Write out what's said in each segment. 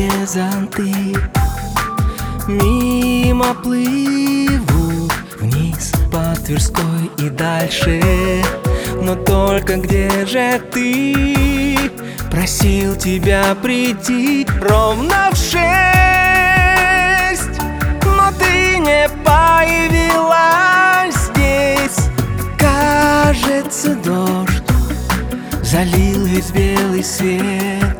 зонты мимо плывут вниз по Тверской и дальше. Но только где же ты? Просил тебя прийти ровно в 6, но ты не появилась здесь. Кажется, дождь залил весь белый свет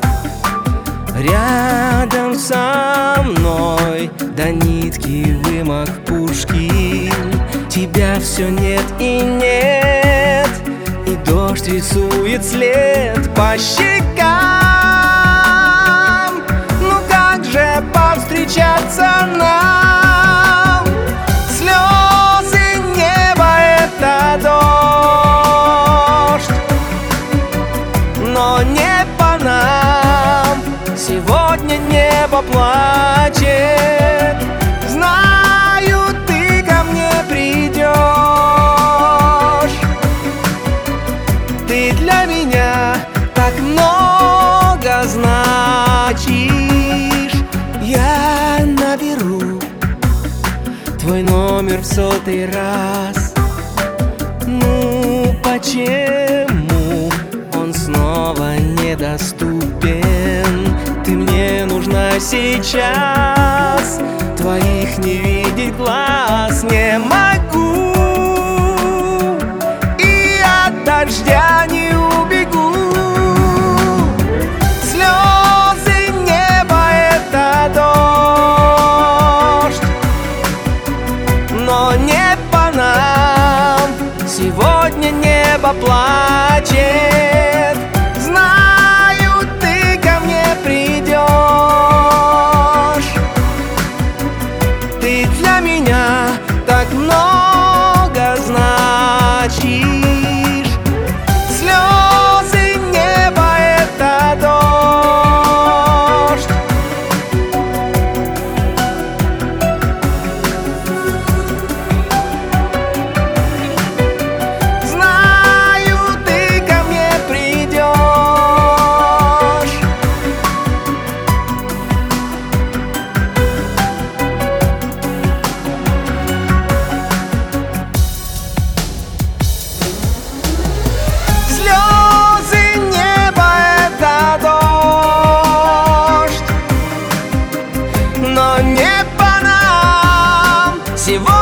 рядом со мной, до нитки вымок Пушкин. Тебя все нет и нет, и дождь рисует след по щекам. Ну как же повстречаться нам? Слезы неба — это дождь, но не по нам. Сегодня небо плачет. Знаю, ты ко мне придешь. Ты для меня так много значишь. Я наберу твой номер в 100-й раз. Ну почему он снова недоступен? Ты мне нужна сейчас, твоих не видеть глаз не могу, и от дождя не убегу. Слезы неба — это дождь, но не по нам. Сегодня небо плачет. Знаю, ты ко мне придешь. Ты для меня так много значишь. Слезы неба — это дождь. Знаю, ты ко мне придешь. Слезы неба — это дождь, но не по нам. Сегодня